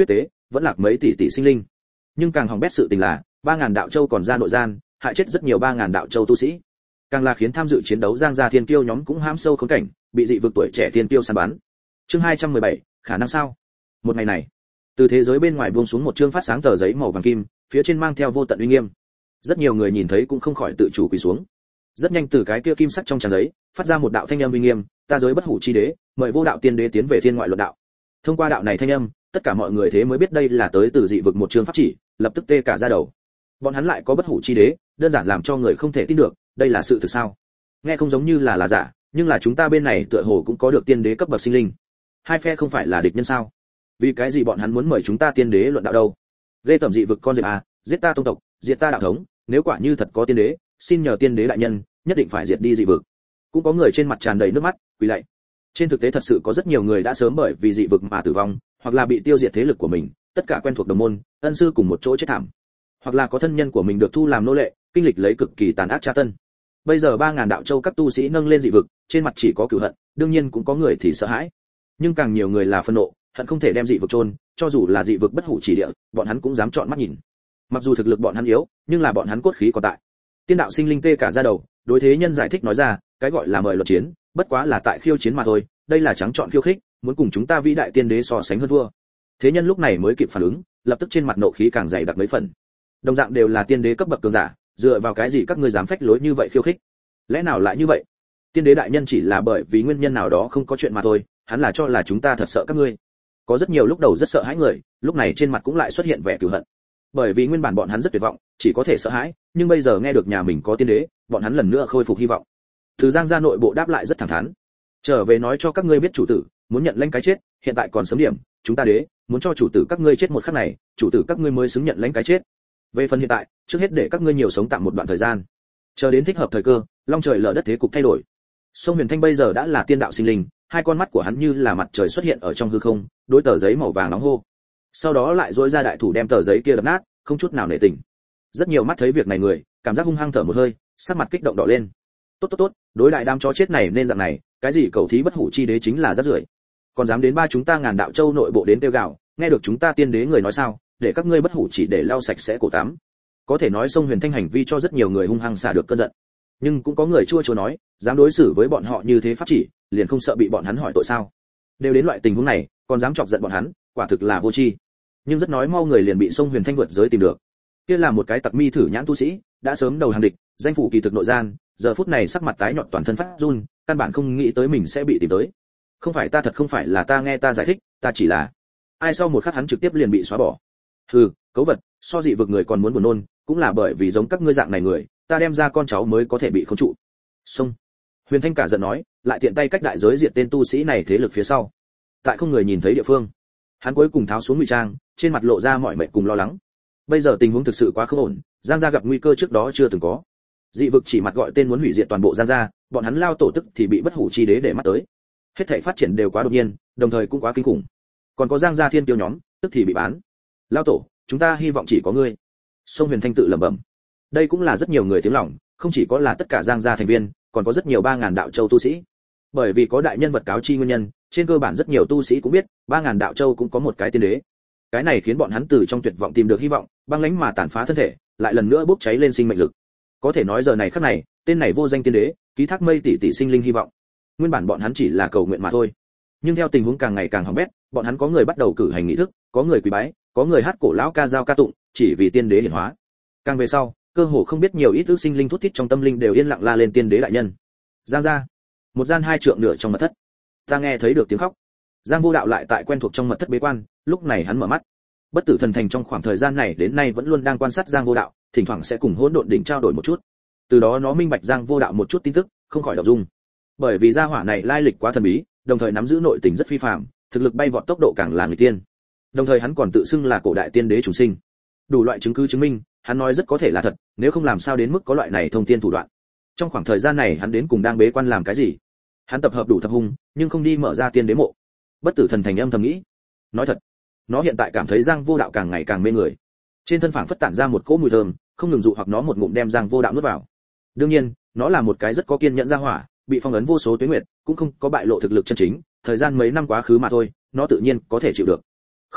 vẫn lạc mấy tỷ tỷ sinh linh. Nhưng càng hỏng bét sự tình là ba ngàn đạo châu còn ra nội gian, hại chết rất nhiều ba ngàn đạo châu tu sĩ. Càng là khiến tham dự chiến đấu Giang gia thiên kiêu nhóm cũng hãm sâu khốn cảnh, bị dị vực tuổi trẻ thiên kiêu săn bắn. Chương hai trăm mười bảy, khả năng sao? Một ngày này, từ thế giới bên ngoài buông xuống một chương phát sáng tờ giấy màu vàng kim, phía trên mang theo vô tận uy nghiêm. Rất nhiều người nhìn thấy cũng không khỏi tự chủ quỳ xuống. Rất nhanh từ cái kia kim sắc trong trang giấy, phát ra một đạo thanh âm uy nghiêm, ta giới bất hủ chi đế, mời vô đạo tiên đế tiến về thiên ngoại luận đạo. Thông qua đạo này thanh âm, tất cả mọi người thế mới biết đây là tới từ dị vực một chương pháp chỉ, lập tức tê cả da đầu. Bọn hắn lại có bất hủ chi đế, đơn giản làm cho người không thể tin được, đây là sự thực sao? Nghe không giống như là là giả, nhưng là chúng ta bên này tựa hồ cũng có được tiên đế cấp bậc sinh linh. Hai phe không phải là địch nhân sao? Vì cái gì bọn hắn muốn mời chúng ta tiên đế luận đạo đâu? Lê tẩm dị vực con diệt à, giết ta tông tộc, diệt ta đạo thống, nếu quả như thật có tiên đế, xin nhờ tiên đế đại nhân, nhất định phải diệt đi dị vực. Cũng có người trên mặt tràn đầy nước mắt, quỳ lạy. Trên thực tế thật sự có rất nhiều người đã sớm bởi vì dị vực mà tử vong, hoặc là bị tiêu diệt thế lực của mình, tất cả quen thuộc đồng môn, ân sư cùng một chỗ chết thảm. Hoặc là có thân nhân của mình được thu làm nô lệ, kinh lịch lấy cực kỳ tàn ác tra tân. Bây giờ ba ngàn đạo châu các tu sĩ nâng lên dị vực, trên mặt chỉ có cừu hận, đương nhiên cũng có người thì sợ hãi. Nhưng càng nhiều người là phẫn nộ, hận không thể đem dị vực chôn, cho dù là dị vực bất hủ chỉ địa, bọn hắn cũng dám chọn mắt nhìn. Mặc dù thực lực bọn hắn yếu, nhưng là bọn hắn cốt khí còn tại. Tiên đạo sinh linh tê cả da đầu, đối thế nhân giải thích nói ra, cái gọi là mời luật chiến, bất quá là tại khiêu chiến mà thôi, đây là trắng chọn khiêu khích, muốn cùng chúng ta vĩ đại tiên đế so sánh hơn thua. Thế nhân lúc này mới kịp phản ứng, lập tức trên mặt nộ khí càng dày đặc mấy phần. Đồng dạng đều là tiên đế cấp bậc cường giả, dựa vào cái gì các ngươi dám phách lối như vậy khiêu khích? Lẽ nào lại như vậy? Tiên đế đại nhân chỉ là bởi vì nguyên nhân nào đó không có chuyện mà thôi, hắn là cho là chúng ta thật sợ các ngươi. Có rất nhiều lúc đầu rất sợ hãi người, lúc này trên mặt cũng lại xuất hiện vẻ cừu hận. Bởi vì nguyên bản bọn hắn rất tuyệt vọng, chỉ có thể sợ hãi, nhưng bây giờ nghe được nhà mình có tiên đế, bọn hắn lần nữa khôi phục hy vọng. Từ Giang gia nội bộ đáp lại rất thẳng thắn. Trở về nói cho các ngươi biết chủ tử, muốn nhận lãnh cái chết, hiện tại còn sớm điểm, chúng ta đế, muốn cho chủ tử các ngươi chết một khắc này, chủ tử các ngươi mới xứng nhận lãnh cái chết. Về phần hiện tại, trước hết để các ngươi nhiều sống tạm một đoạn thời gian. Chờ đến thích hợp thời cơ, long trời lở đất thế cục thay đổi. Sông Huyền Thanh bây giờ đã là tiên đạo sinh linh, hai con mắt của hắn như là mặt trời xuất hiện ở trong hư không, đối tờ giấy màu vàng nóng hô. Sau đó lại duỗi ra đại thủ đem tờ giấy kia đập nát, không chút nào nể tình. Rất nhiều mắt thấy việc này người, cảm giác hung hăng thở một hơi, sắc mặt kích động đỏ lên. Tốt tốt tốt, đối đại đám chó chết này nên dạng này, cái gì cầu thí bất hủ chi đế chính là rác rưởi. Còn dám đến ba chúng ta ngàn đạo châu nội bộ đến tiêu gạo, nghe được chúng ta tiên đế người nói sao, để các ngươi bất hủ chỉ để lau sạch sẽ cổ tắm. Có thể nói Sông Huyền Thanh hành vi cho rất nhiều người hung hăng xả được cơn giận. Nhưng cũng có người chua chua nói, dám đối xử với bọn họ như thế pháp chỉ, liền không sợ bị bọn hắn hỏi tội sao? Đều đến loại tình huống này, còn dám chọc giận bọn hắn, quả thực là vô tri. Nhưng rất nói mau người liền bị Sông Huyền Thanh vượt giới tìm được. Kia là một cái tặc mi thử nhãn tu sĩ, đã sớm đầu hàng địch, danh phủ kỳ thực nội gian, giờ phút này sắc mặt tái nhợt toàn thân phát run, căn bản không nghĩ tới mình sẽ bị tìm tới. Không phải ta thật không phải là ta nghe ta giải thích, ta chỉ là. Ai sau một khắc hắn trực tiếp liền bị xóa bỏ. Hừ, cấu vật, so dị vực người còn muốn buồn nôn, cũng là bởi vì giống các ngươi dạng này người, ta đem ra con cháu mới có thể bị khống trụ. Xông. Huyền Thanh cả giận nói, lại tiện tay cách đại giới diệt tên tu sĩ này thế lực phía sau. Tại không người nhìn thấy địa phương, hắn cuối cùng tháo xuống ngụy trang, trên mặt lộ ra mọi mệnh cùng lo lắng. Bây giờ tình huống thực sự quá không ổn, Giang gia gặp nguy cơ trước đó chưa từng có. Dị vực chỉ mặt gọi tên muốn hủy diệt toàn bộ Giang gia, bọn hắn lao tổ tức thì bị bất hủ chi đế để mắt tới. Hết thảy phát triển đều quá đột nhiên, đồng thời cũng quá kinh khủng. Còn có Giang gia thiên tiêu nhóm, tức thì bị bán. Lao tổ, chúng ta hy vọng chỉ có ngươi. Sông Huyền Thanh tự lẩm bẩm. Đây cũng là rất nhiều người tiếng lòng, không chỉ có là tất cả Giang gia thành viên, còn có rất nhiều ba ngàn đạo châu tu sĩ. Bởi vì có đại nhân vật cáo chi nguyên nhân, trên cơ bản rất nhiều tu sĩ cũng biết, ba ngàn đạo châu cũng có một cái tiên đế. Cái này khiến bọn hắn từ trong tuyệt vọng tìm được hy vọng, băng lãnh mà tàn phá thân thể, lại lần nữa bốc cháy lên sinh mệnh lực. Có thể nói giờ này khắc này, tên này vô danh tiên đế, ký thác mây tỷ tỷ sinh linh hy vọng. Nguyên bản bọn hắn chỉ là cầu nguyện mà thôi. Nhưng theo tình huống càng ngày càng hỏng bét, bọn hắn có người bắt đầu cử hành nghi thức, có người quỳ bái, có người hát cổ lão ca dao ca tụng, chỉ vì tiên đế hiển hóa. Càng về sau, cơ hồ không biết nhiều ít ước sinh linh thút thít trong tâm linh đều yên lặng la lên tiên đế đại nhân. Giang gia, một gian hai trượng nửa trong mật thất. Ta nghe thấy được tiếng khóc. Giang Vô Đạo lại tại quen thuộc trong mật thất bế quan, lúc này hắn mở mắt. Bất Tử Thần Thành trong khoảng thời gian này đến nay vẫn luôn đang quan sát Giang Vô Đạo, thỉnh thoảng sẽ cùng Hỗn Độn đỉnh trao đổi một chút. Từ đó nó minh bạch Giang Vô Đạo một chút tin tức, không khỏi động dung. Bởi vì gia hỏa này lai lịch quá thần bí, đồng thời nắm giữ nội tình rất phi phàm, thực lực bay vọt tốc độ càng là người tiên. Đồng thời hắn còn tự xưng là cổ đại tiên đế chủ sinh. Đủ loại chứng cứ chứng minh, hắn nói rất có thể là thật, nếu không làm sao đến mức có loại này thông tiên thủ đoạn. Trong khoảng thời gian này hắn đến cùng đang bế quan làm cái gì? Hắn tập hợp đủ thập hung, nhưng không đi mở ra tiên đế mộ. Bất Tử Thần Thành âm thầm nghĩ. Nói thật, nó hiện tại cảm thấy Giang Vô Đạo càng ngày càng mê người. Trên thân phảng phất tản ra một cỗ mùi thơm, không ngừng dụ hoặc nó một ngụm đem Giang Vô Đạo nuốt vào. Đương nhiên, nó là một cái rất có kiên nhẫn gia hỏa, bị phong ấn vô số tuế nguyệt, cũng không có bại lộ thực lực chân chính, thời gian mấy năm quá khứ mà thôi, nó tự nhiên có thể chịu được. Không bằng,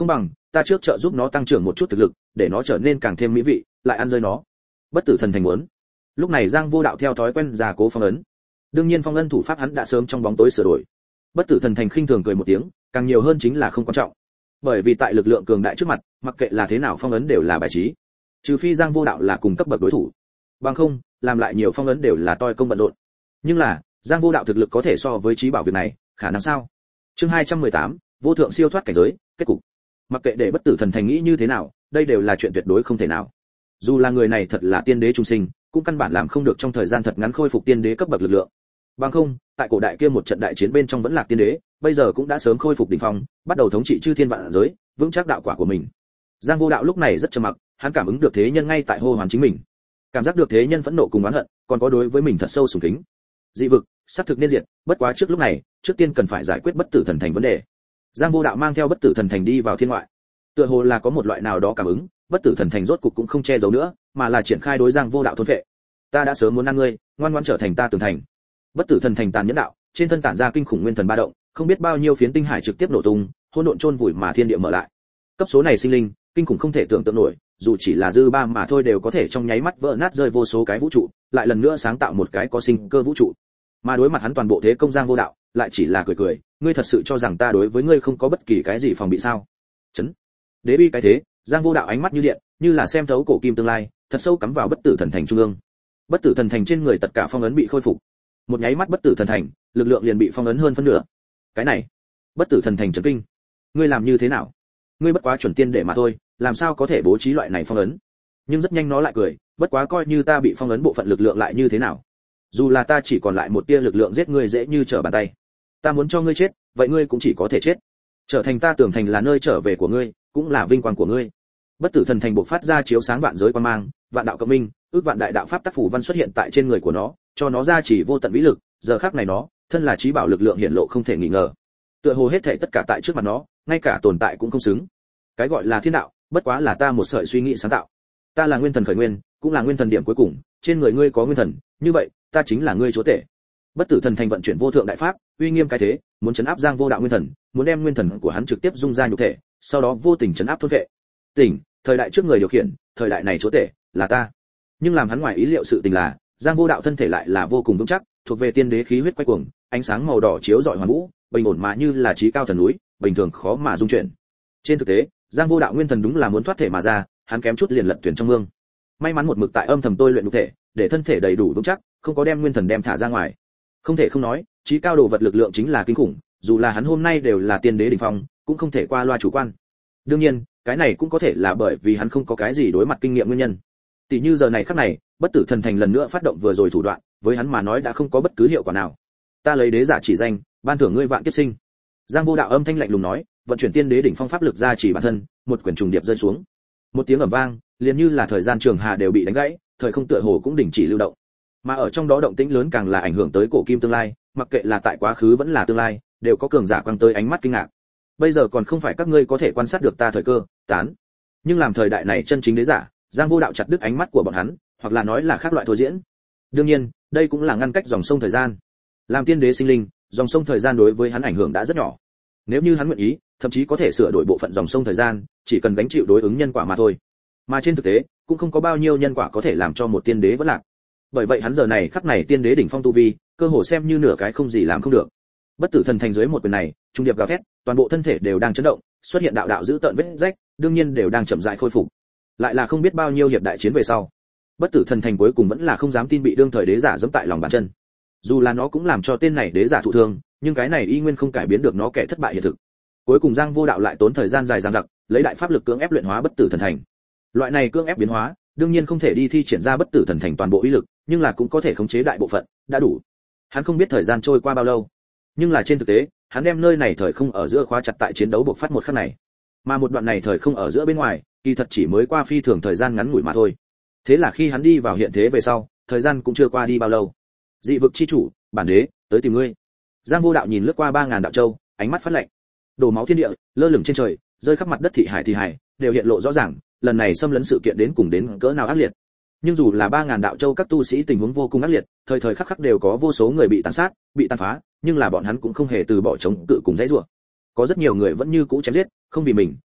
ta trước trợ giúp nó tăng trưởng một chút thực lực, để nó trở nên càng thêm mỹ vị, lại ăn rơi nó. Bất tử thần thành muốn. Lúc này Giang Vô Đạo theo thói quen già cố phong ấn. Đương nhiên phong ấn thủ pháp hắn đã sớm trong bóng tối sửa đổi. Bất tử thần thành khinh thường cười một tiếng, càng nhiều hơn chính là không quan trọng. Bởi vì tại lực lượng cường đại trước mặt, mặc kệ là thế nào phong ấn đều là bài trí. Trừ phi Giang Vô Đạo là cùng cấp bậc đối thủ. Bằng không, làm lại nhiều phong ấn đều là toi công bận rộn. Nhưng là, Giang Vô Đạo thực lực có thể so với trí bảo việc này, khả năng sao? Chương hai trăm mười tám, vô thượng siêu thoát cảnh giới, kết cục. Mặc kệ để bất tử thần thành nghĩ như thế nào, đây đều là chuyện tuyệt đối không thể nào. Dù là người này thật là tiên đế trung sinh, cũng căn bản làm không được trong thời gian thật ngắn khôi phục tiên đế cấp bậc lực lượng. Bằng không, tại cổ đại kia một trận đại chiến bên trong vẫn là tiên đế, bây giờ cũng đã sớm khôi phục đỉnh phong, bắt đầu thống trị chư thiên vạn giới, vững chắc đạo quả của mình. Giang Vô Đạo lúc này rất trầm mặc, hắn cảm ứng được thế nhân ngay tại hô hoán chính mình. Cảm giác được thế nhân phẫn nộ cùng oán hận, còn có đối với mình thật sâu sùng kính. Dị vực, sát thực nên diệt, bất quá trước lúc này, trước tiên cần phải giải quyết bất tử thần thành vấn đề. Giang Vô Đạo mang theo bất tử thần thành đi vào thiên ngoại. Tựa hồ là có một loại nào đó cảm ứng, bất tử thần thành rốt cục cũng không che giấu nữa, mà là triển khai đối Giang Vô Đạo thôn phệ. Ta đã sớm muốn ăn ngươi, ngoan ngoãn trở thành ta tường thành. Bất tử thần thành tàn nhẫn đạo, trên thân tản ra kinh khủng nguyên thần ba động, không biết bao nhiêu phiến tinh hải trực tiếp nổ tung, hỗn độn chôn vùi mà thiên địa mở lại. Cấp số này sinh linh, kinh khủng không thể tưởng tượng nổi, dù chỉ là dư ba mà thôi đều có thể trong nháy mắt vỡ nát rơi vô số cái vũ trụ, lại lần nữa sáng tạo một cái có sinh cơ vũ trụ. Mà đối mặt hắn toàn bộ thế công Giang Vô Đạo, lại chỉ là cười cười, ngươi thật sự cho rằng ta đối với ngươi không có bất kỳ cái gì phòng bị sao? Chấn. Đế bi cái thế, Giang Vô Đạo ánh mắt như điện, như là xem thấu cổ kim tương lai, thật sâu cắm vào bất tử thần thành trung ương. Bất tử thần thành trên người tất cả phong ấn bị khôi phục. Một nháy mắt bất tử thần thành, lực lượng liền bị phong ấn hơn phân nửa. Cái này, bất tử thần thành chấn kinh. Ngươi làm như thế nào? Ngươi bất quá chuẩn tiên để mà thôi, làm sao có thể bố trí loại này phong ấn? Nhưng rất nhanh nó lại cười, bất quá coi như ta bị phong ấn bộ phận lực lượng lại như thế nào? Dù là ta chỉ còn lại một tia lực lượng giết ngươi dễ như trở bàn tay. Ta muốn cho ngươi chết, vậy ngươi cũng chỉ có thể chết. Trở thành ta tưởng thành là nơi trở về của ngươi, cũng là vinh quang của ngươi. Bất tử thần thành bộc phát ra chiếu sáng vạn giới quan mang, vạn đạo cộng minh, ước vạn đại đạo pháp tác phủ văn xuất hiện tại trên người của nó, cho nó ra chỉ vô tận vĩ lực, giờ khắc này nó, thân là trí bảo lực lượng hiển lộ không thể nghi ngờ. Tựa hồ hết thảy tất cả tại trước mặt nó, ngay cả tồn tại cũng không xứng. Cái gọi là thiên đạo, bất quá là ta một sợi suy nghĩ sáng tạo. Ta là nguyên thần khởi nguyên, cũng là nguyên thần điểm cuối cùng, trên người ngươi có nguyên thần, như vậy, ta chính là ngươi chúa tể. Bất tử thần thành vận chuyển vô thượng đại pháp, uy nghiêm cái thế, muốn chấn áp Giang Vô Đạo nguyên thần, muốn đem nguyên thần của hắn trực tiếp dung ra nhục thể, sau đó vô tình chấn áp thôn vệ. Tỉnh, thời đại trước người điều khiển, thời đại này chúa tể là ta. Nhưng làm hắn ngoài ý liệu sự tình là, Giang Vô Đạo thân thể lại là vô cùng vững chắc, thuộc về tiên đế khí huyết quay cuồng, ánh sáng màu đỏ chiếu rọi hoàn vũ, bình ổn mà như là chí cao thần núi, bình thường khó mà dung chuyển. Trên thực tế, Giang Vô Đạo nguyên thần đúng là muốn thoát thể mà ra, hắn kém chút liền lật thuyền trong mương. May mắn một mực tại âm thầm tôi luyện nhục thể, để thân thể đầy đủ vững chắc, không có đem nguyên thần đem thả ra ngoài. Không thể không nói, chí cao đồ vật lực lượng chính là kinh khủng, dù là hắn hôm nay đều là tiên đế đỉnh phong, cũng không thể qua loa chủ quan. Đương nhiên, cái này cũng có thể là bởi vì hắn không có cái gì đối mặt kinh nghiệm nguyên nhân. Tỷ như giờ này khắc này, bất tử thần thành lần nữa phát động vừa rồi thủ đoạn, với hắn mà nói đã không có bất cứ hiệu quả nào. Ta lấy đế giả chỉ danh, ban thưởng ngươi vạn kiếp sinh. Giang Vô Đạo âm thanh lạnh lùng nói, vận chuyển tiên đế đỉnh phong pháp lực ra chỉ bản thân, một quyển trùng điệp rơi xuống. Một tiếng ầm vang, liền như là thời gian trường hà đều bị đánh gãy, thời không tựa hồ cũng đình chỉ lưu động. Mà ở trong đó động tĩnh lớn càng là ảnh hưởng tới cổ kim tương lai, mặc kệ là tại quá khứ vẫn là tương lai, đều có cường giả quăng tới ánh mắt kinh ngạc. Bây giờ còn không phải các ngươi có thể quan sát được ta thời cơ, tán. Nhưng làm thời đại này chân chính đế giả, Giang Vô Đạo chặt đứt ánh mắt của bọn hắn, hoặc là nói là khác loại thôi diễn. Đương nhiên, đây cũng là ngăn cách dòng sông thời gian. Làm tiên đế sinh linh, dòng sông thời gian đối với hắn ảnh hưởng đã rất nhỏ. Nếu như hắn nguyện ý, thậm chí có thể sửa đổi bộ phận dòng sông thời gian, chỉ cần gánh chịu đối ứng nhân quả mà thôi. Mà trên thực tế, cũng không có bao nhiêu nhân quả có thể làm cho một tiên đế vỡ lạc. Bởi vậy hắn giờ này khắc này tiên đế đỉnh phong tu vi, cơ hồ xem như nửa cái không gì làm không được. Bất tử thần thành dưới một quyền này, trung điệp gào thét, toàn bộ thân thể đều đang chấn động, xuất hiện đạo đạo giữ tợn vết rách, đương nhiên đều đang chậm rãi khôi phục. Lại là không biết bao nhiêu hiệp đại chiến về sau, bất tử thần thành cuối cùng vẫn là không dám tin bị đương thời đế giả giẫm tại lòng bàn chân. Dù là nó cũng làm cho tên này đế giả thụ thương, nhưng cái này y nguyên không cải biến được nó kẻ thất bại hiện thực. Cuối cùng Giang Vô Đạo lại tốn thời gian dài dằng dặc, lấy đại pháp lực cưỡng ép luyện hóa bất tử thần thành. Loại này cưỡng ép biến hóa, đương nhiên không thể đi thi triển ra bất tử thần thành toàn bộ uy lực, nhưng là cũng có thể khống chế đại bộ phận, đã đủ. Hắn không biết thời gian trôi qua bao lâu, nhưng là trên thực tế, hắn đem nơi này thời không ở giữa khóa chặt tại chiến đấu bộc phát một khắc này. Mà một đoạn này thời không ở giữa bên ngoài, kỳ thật chỉ mới qua phi thường thời gian ngắn ngủi mà thôi. Thế là khi hắn đi vào hiện thế về sau, thời gian cũng chưa qua đi bao lâu. Dị vực chi chủ, bản đế, tới tìm ngươi. Giang Vô Đạo nhìn lướt qua ba ngàn đạo châu, ánh mắt phát lạnh. Đổ máu thiên địa, lơ lửng trên trời, rơi khắp mặt đất thị hải thì hải, đều hiện lộ rõ ràng, lần này xâm lấn sự kiện đến cùng đến cỡ nào ác liệt. Nhưng dù là ba ngàn đạo châu các tu sĩ tình huống vô cùng ác liệt, thời thời khắc khắc đều có vô số người bị tàn sát, bị tàn phá, nhưng là bọn hắn cũng không hề từ bỏ chống cự cùng dãy rủa. Có rất nhiều người vẫn như cũ chém giết, không vì mình,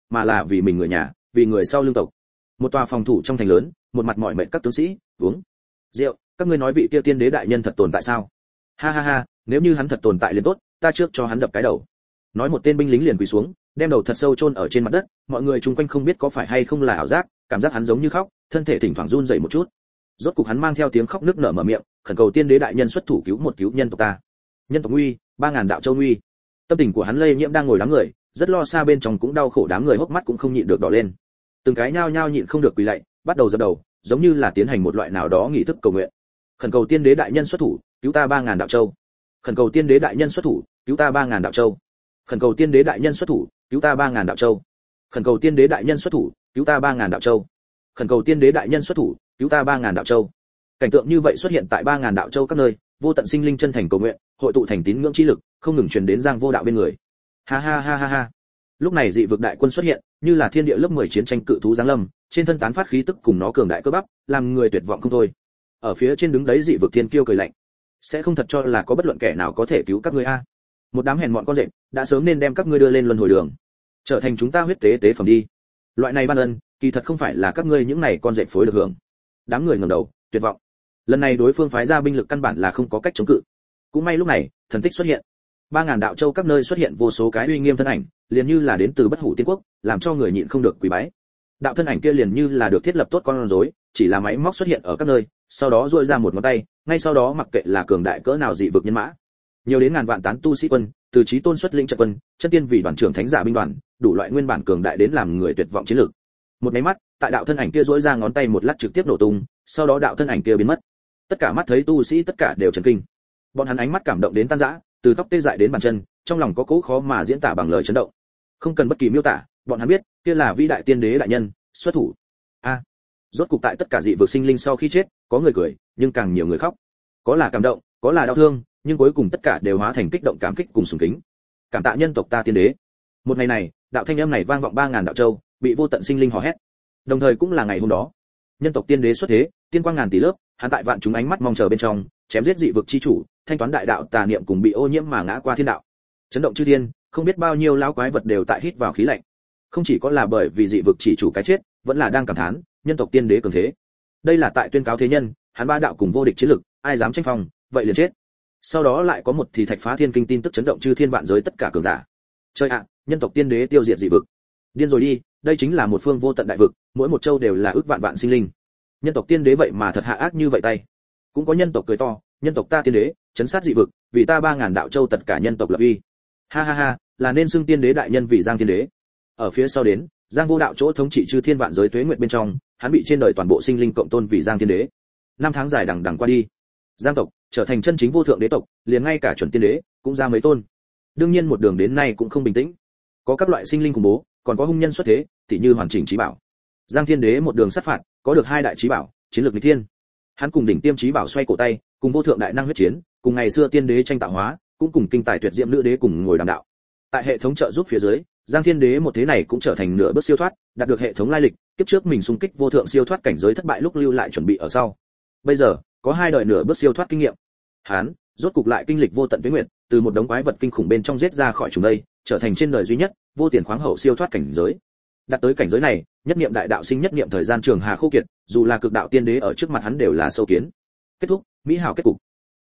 mà là vì mình người nhà, vì người sau lương tộc. Một tòa phòng thủ trong thành lớn, một mặt mỏi mệt các tướng sĩ, uống rượu. Các ngươi nói vị kia tiên đế đại nhân thật tồn tại sao? Ha ha ha, nếu như hắn thật tồn tại liền tốt, ta trước cho hắn đập cái đầu. Nói một tên binh lính liền quỳ xuống, đem đầu thật sâu chôn ở trên mặt đất, mọi người chung quanh không biết có phải hay không là ảo giác, cảm giác hắn giống như khóc, thân thể thỉnh thoảng run rẩy một chút. Rốt cục hắn mang theo tiếng khóc nức nở mở miệng, khẩn cầu tiên đế đại nhân xuất thủ cứu một cứu nhân tộc ta. Nhân tộc nguy, ba ngàn đạo châu nguy. Tâm tình của hắn lây nhiễm đang ngồi đám người, rất lo xa bên trong cũng đau khổ, đám người hốc mắt cũng không nhịn được đỏ lên. Từng cái nhao nhao nhịn không được quỳ lạy, bắt đầu dập đầu, giống như là tiến hành một loại nào đó nghi thức cầu nguyện. Khẩn cầu tiên đế đại nhân xuất thủ, cứu ta ba ngàn đạo châu. Khẩn cầu tiên đế đại nhân xuất thủ, cứu ta ba ngàn đạo châu. Khẩn cầu tiên đế đại nhân xuất thủ, cứu ta ba ngàn đạo châu. Khẩn cầu tiên đế đại nhân xuất thủ, cứu ta ba ngàn đạo châu. Khẩn cầu tiên đế đại nhân xuất thủ, cứu ta ba ngàn đạo châu. Cảnh tượng như vậy xuất hiện tại ba ngàn đạo châu các nơi, vô tận sinh linh chân thành cầu nguyện, hội tụ thành tín ngưỡng chi lực, không ngừng truyền đến Giang Vô Đạo bên người. Ha ha ha ha ha. Lúc này dị vực đại quân xuất hiện, như là thiên địa lớp mười chiến tranh cự thú giáng lâm, trên thân tán phát khí tức cùng nó cường đại cơ bắp, làm người tuyệt vọng không thôi. Ở phía trên đứng đấy dị vực thiên kiêu cười lạnh, sẽ không thật cho là có bất luận kẻ nào có thể cứu các ngươi a. Một đám hèn mọn con rệp, đã sớm nên đem các ngươi đưa lên luân hồi đường, trở thành chúng ta huyết tế tế phẩm đi. Loại này ban ân, kỳ thật không phải là các ngươi những này con rệp phối được hưởng. Đám người ngẩng đầu, tuyệt vọng. Lần này đối phương phái ra binh lực căn bản là không có cách chống cự. Cũng may lúc này, thần tích xuất hiện. Ba ngàn đạo châu các nơi xuất hiện vô số cái uy nghiêm thân ảnh, liền như là đến từ bất hủ tiên quốc, làm cho người nhịn không được quỳ bái. Đạo thân ảnh kia liền như là được thiết lập tốt con rối, chỉ là máy móc xuất hiện ở các nơi, sau đó duỗi ra một ngón tay, ngay sau đó mặc kệ là cường đại cỡ nào dị vực nhân mã, nhiều đến ngàn vạn tán tu sĩ quân, từ chí tôn xuất lĩnh trận quân, chân tiên vì đoàn trưởng thánh giả binh đoàn, đủ loại nguyên bản cường đại đến làm người tuyệt vọng chiến lược. Một máy mắt, tại đạo thân ảnh kia duỗi ra ngón tay một lát trực tiếp nổ tung, sau đó đạo thân ảnh kia biến mất. Tất cả mắt thấy tu sĩ tất cả đều chấn kinh. Bọn hắn ánh mắt cảm động đến tan rã, từ tóc tê dại đến bàn chân, trong lòng có cố khó mà diễn tả bằng lời chấn động. Không cần bất kỳ miêu tả, bọn hắn biết, kia là vĩ đại tiên đế đại nhân xuất thủ. A, à, rốt cục tại tất cả dị vực sinh linh sau khi chết, có người cười, nhưng càng nhiều người khóc. Có là cảm động, có là đau thương, nhưng cuối cùng tất cả đều hóa thành kích động cảm kích cùng sùng kính. Cảm tạ nhân tộc ta tiên đế. Một ngày này, đạo thanh âm này vang vọng ba ngàn đạo châu, bị vô tận sinh linh hò hét. Đồng thời cũng là ngày hôm đó, nhân tộc tiên đế xuất thế, tiên quang ngàn tỷ lớp, hắn tại vạn chúng ánh mắt mong chờ bên trong, chém giết dị vực chi chủ, thanh toán đại đạo tà niệm cùng bị ô nhiễm mà ngã qua thiên đạo. Chấn động chư thiên, không biết bao nhiêu lão quái vật đều tại hít vào khí lạnh. Không chỉ có là bởi vì dị vực chỉ chủ cái chết, vẫn là đang cảm thán, nhân tộc tiên đế cường thế. Đây là tại tuyên cáo thế nhân, hắn ba đạo cùng vô địch chiến lực, ai dám tranh phong, vậy liền chết. Sau đó lại có một thì thạch phá thiên kinh tin tức chấn động chư thiên vạn giới tất cả cường giả. Chơi ạ, nhân tộc tiên đế tiêu diệt dị vực. Điên rồi đi, đây chính là một phương vô tận đại vực, mỗi một châu đều là ước vạn vạn sinh linh. Nhân tộc tiên đế vậy mà thật hạ ác như vậy tay. Cũng có nhân tộc cười to, nhân tộc ta tiên đế, chấn sát dị vực, vì ta ba ngàn đạo châu tất cả nhân tộc lập uy. Ha ha ha, là nên xưng tiên đế đại nhân vì Giang tiên đế. Ở phía sau đến, Giang Vô Đạo chỗ thống trị chư thiên vạn giới tuế nguyệt bên trong, hắn bị trên đời toàn bộ sinh linh cộng tôn vì Giang tiên đế. Năm tháng dài đằng đằng qua đi, Giang tộc trở thành chân chính vô thượng đế tộc, liền ngay cả chuẩn tiên đế cũng ra mấy tôn. Đương nhiên một đường đến nay cũng không bình tĩnh, có các loại sinh linh khủng bố, còn có hung nhân xuất thế, tỉ như hoàn chỉnh chí bảo. Giang Thiên Đế một đường sát phạt, có được hai đại chí bảo, chiến lược nghịch thiên. Hắn cùng đỉnh tiêm chí bảo xoay cổ tay, cùng vô thượng đại năng huyết chiến, cùng ngày xưa tiên đế tranh tạo hóa, cũng cùng kinh tài tuyệt diệm nữ đế cùng ngồi đàm đạo. Tại hệ thống trợ giúp phía dưới, Giang Thiên Đế một thế này cũng trở thành nửa bước siêu thoát, đạt được hệ thống lai lịch, kiếp trước mình xung kích vô thượng siêu thoát cảnh giới thất bại lúc lưu lại chuẩn bị ở sau. Bây giờ, có hai đời nửa bước siêu thoát kinh nghiệm. Hắn rốt cục lại kinh lịch vô tận tuế nguyệt, từ một đống quái vật kinh khủng bên trong giết ra khỏi chúng đây, trở thành trên đời duy nhất vô tiền khoáng hậu siêu thoát cảnh giới. Đạt tới cảnh giới này, nhất niệm đại đạo sinh nhất niệm thời gian trường hà khô kiệt, dù là cực đạo tiên đế ở trước mặt hắn đều là sâu kiến. Kết thúc, mỹ hảo kết cục.